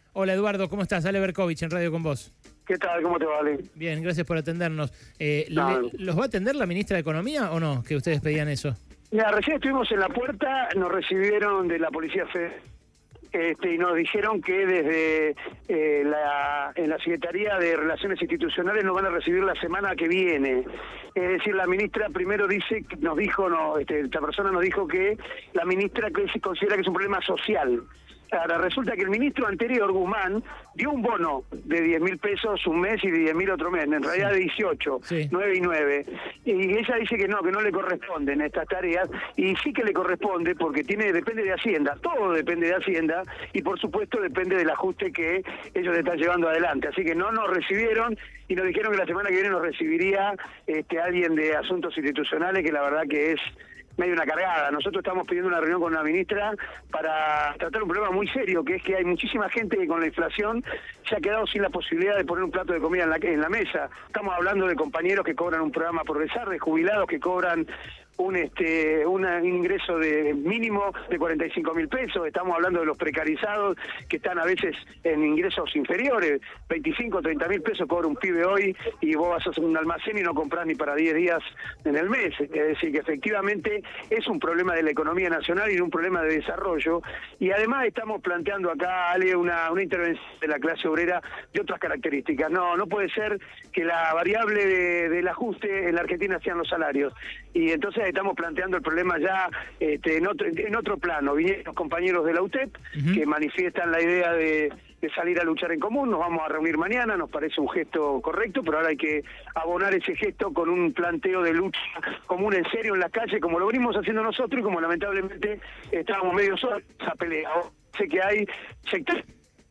Hola Eduardo, ¿cómo estás? Ale Berkovich en Radio con vos. ¿Qué tal? ¿Cómo te va, Ale? Bien, gracias por atendernos. No. ¿Los va a atender la ministra de Economía o no? Que ustedes pedían eso. Mira, recién estuvimos en la puerta, nos recibieron de la Policía Federal y nos dijeron que desde en la Secretaría de Relaciones Institucionales nos van a recibir la semana que viene. Es decir, la ministra primero dice, esta persona nos dijo que la ministra que se considera que es un problema social. Ahora, resulta que el ministro anterior, Guzmán, dio un bono de 10.000 pesos un mes y de 10.000 otro mes, en realidad de 18, Sí. 9 y 9. Y ella dice que no le corresponden estas tareas, y sí que le corresponde porque depende de Hacienda, todo depende de Hacienda, y por supuesto depende del ajuste que ellos están llevando adelante. Así que no nos recibieron y nos dijeron que la semana que viene nos recibiría alguien de Asuntos Institucionales, que la verdad que es medio una cargada. Nosotros estamos pidiendo una reunión con la ministra para tratar un problema muy serio, que es que hay muchísima gente que con la inflación se ha quedado sin la posibilidad de poner un plato de comida en la mesa. Estamos hablando de compañeros que cobran un programa Progresar, de jubilados que cobran un ingreso de mínimo de 45.000 pesos. Estamos hablando de los precarizados que están a veces en ingresos inferiores, 25, 30.000 pesos cobra un pibe hoy, y vos vas a hacer un almacén y no comprás ni para 10 días en el mes. Es decir, que efectivamente es un problema de la economía nacional y un problema de desarrollo, y además estamos planteando acá, Ale, una intervención de la clase obrera de otras características. No puede ser que la variable del ajuste en la Argentina sean los salarios, y entonces estamos planteando el problema ya en otro plano. Vinieron los compañeros de la UTEP que manifiestan la idea de salir a luchar en común. Nos vamos a reunir mañana, nos parece un gesto correcto, pero ahora hay que abonar ese gesto con un planteo de lucha común en serio en la calle, como lo venimos haciendo nosotros y como lamentablemente estábamos medio solos en esa pelea. Sé que hay sectores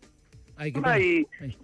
y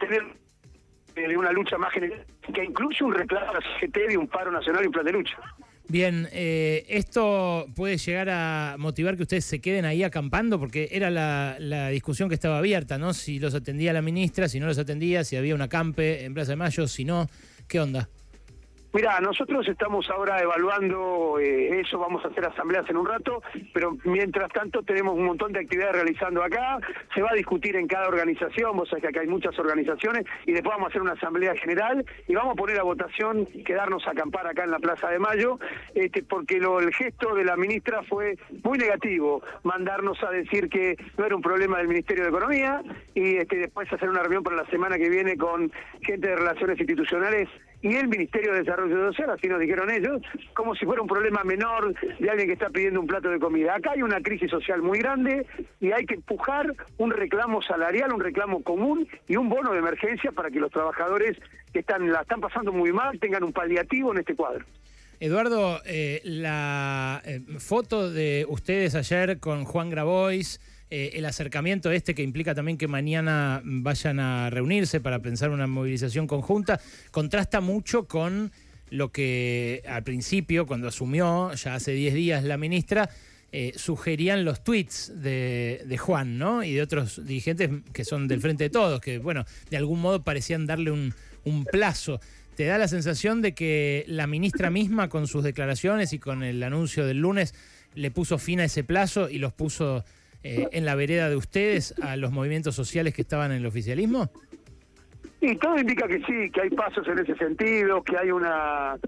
tener una lucha más general que incluye un reclamo a la CGT de un paro nacional y un plan de lucha. Bien, ¿esto puede llegar a motivar que ustedes se queden ahí acampando? Porque era la discusión que estaba abierta, ¿no? Si los atendía la ministra, si no los atendía, si había un acampe en Plaza de Mayo, si no, ¿qué onda? Mirá, nosotros estamos ahora evaluando eso, vamos a hacer asambleas en un rato, pero mientras tanto tenemos un montón de actividades realizando acá, se va a discutir en cada organización, vos sabés que acá hay muchas organizaciones, y después vamos a hacer una asamblea general y vamos a poner a votación quedarnos a acampar acá en la Plaza de Mayo, porque el gesto de la ministra fue muy negativo, mandarnos a decir que no era un problema del Ministerio de Economía, y después hacer una reunión para la semana que viene con gente de Relaciones Institucionales y el Ministerio de Desarrollo Social, así nos dijeron ellos, como si fuera un problema menor de alguien que está pidiendo un plato de comida. Acá hay una crisis social muy grande y hay que empujar un reclamo salarial, un reclamo común y un bono de emergencia para que los trabajadores que la están pasando muy mal tengan un paliativo en este cuadro. Eduardo, la foto de ustedes ayer con Juan Grabois, el acercamiento que implica también que mañana vayan a reunirse para pensar una movilización conjunta, contrasta mucho con lo que al principio, cuando asumió, ya hace 10 días la ministra, sugerían los tweets de Juan, ¿no? Y de otros dirigentes que son del Frente de Todos, que, bueno, de algún modo parecían darle un plazo. ¿Te da la sensación de que la ministra misma, con sus declaraciones y con el anuncio del lunes, le puso fin a ese plazo y los puso en la vereda de ustedes a los movimientos sociales que estaban en el oficialismo? Y todo indica que sí, que hay pasos en ese sentido, que hay un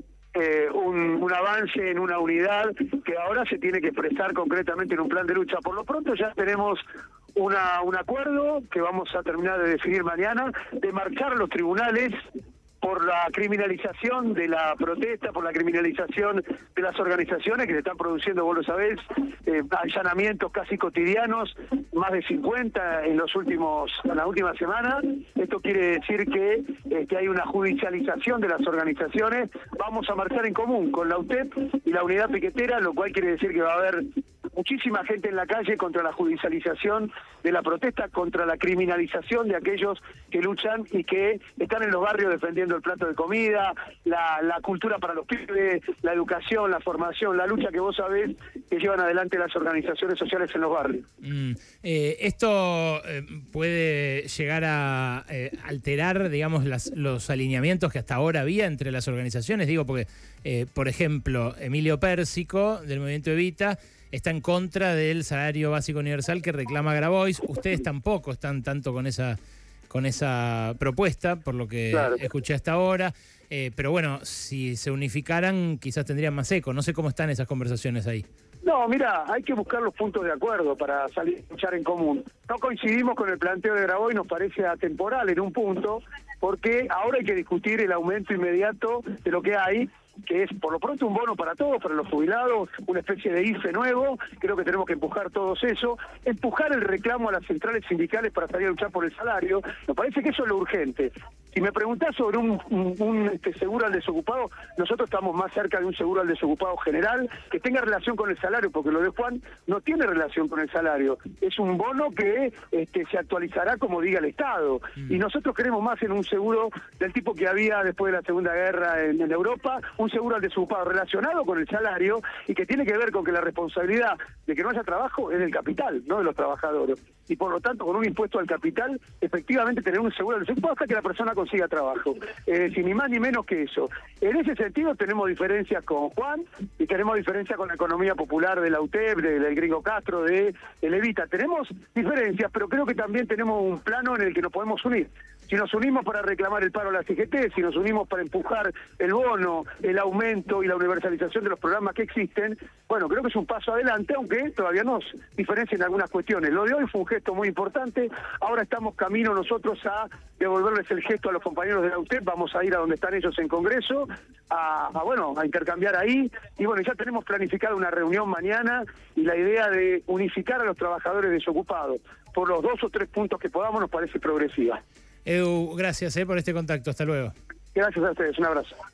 avance en una unidad que ahora se tiene que expresar concretamente en un plan de lucha. Por lo pronto ya tenemos un acuerdo que vamos a terminar de definir mañana, de marchar a los tribunales por la criminalización de la protesta, por la criminalización de las organizaciones que se están produciendo, vos lo sabés, allanamientos casi cotidianos, más de 50 en las últimas semanas. Esto quiere decir que hay una judicialización de las organizaciones. Vamos a marchar en común con la UTEP y la unidad piquetera, lo cual quiere decir que va a haber muchísima gente en la calle contra la judicialización de la protesta, contra la criminalización de aquellos que luchan y que están en los barrios defendiendo el plato de comida, la cultura para los pibes, la educación, la formación, la lucha que vos sabés que llevan adelante las organizaciones sociales en los barrios. Esto puede llegar a alterar, digamos, los alineamientos que hasta ahora había entre las organizaciones, digo, porque, por ejemplo, Emilio Pérsico, del Movimiento Evita, está en contra del salario básico universal que reclama Grabois. Ustedes tampoco están tanto con esa con esa propuesta, por lo que escuché hasta ahora. Pero bueno, si se unificaran, quizás tendrían más eco. No sé cómo están esas conversaciones ahí. No, mira, hay que buscar los puntos de acuerdo para salir a luchar en común. No coincidimos con el planteo de Grabois, nos parece atemporal en un punto, porque ahora hay que discutir el aumento inmediato de lo que hay, que es por lo pronto un bono para todos, para los jubilados, una especie de IFE nuevo. Creo que tenemos que empujar todos eso, empujar el reclamo a las centrales sindicales para salir a luchar por el salario. Me parece que eso es lo urgente. Si me preguntás sobre un seguro al desocupado, nosotros estamos más cerca de un seguro al desocupado general que tenga relación con el salario, porque lo de Juan no tiene relación con el salario. Es un bono que se actualizará como diga el Estado. Y nosotros queremos más en un seguro del tipo que había después de la Segunda Guerra en Europa, un seguro al desocupado relacionado con el salario y que tiene que ver con que la responsabilidad de que no haya trabajo es del capital, no de los trabajadores. Y por lo tanto, con un impuesto al capital, efectivamente tener un seguro al desocupado hasta que la persona consiga trabajo. Sin ni más ni menos que eso. En ese sentido tenemos diferencias con Juan y tenemos diferencias con la economía popular de la UTEP, del Gringo Castro, de Evita. Tenemos diferencias, pero creo que también tenemos un plano en el que nos podemos unir. Si nos unimos para reclamar el paro a la CGT, si nos unimos para empujar el bono, el aumento y la universalización de los programas que existen, bueno, creo que es un paso adelante, aunque todavía nos diferencian algunas cuestiones. Lo de hoy fue un gesto muy importante, ahora estamos camino nosotros a devolverles el gesto a los compañeros de la UTEP, vamos a ir a donde están ellos en Congreso, a intercambiar ahí, y bueno, ya tenemos planificada una reunión mañana, y la idea de unificar a los trabajadores desocupados por los 2 o 3 puntos que podamos nos parece progresiva. Edu, gracias por este contacto. Hasta luego. Gracias a ustedes. Un abrazo.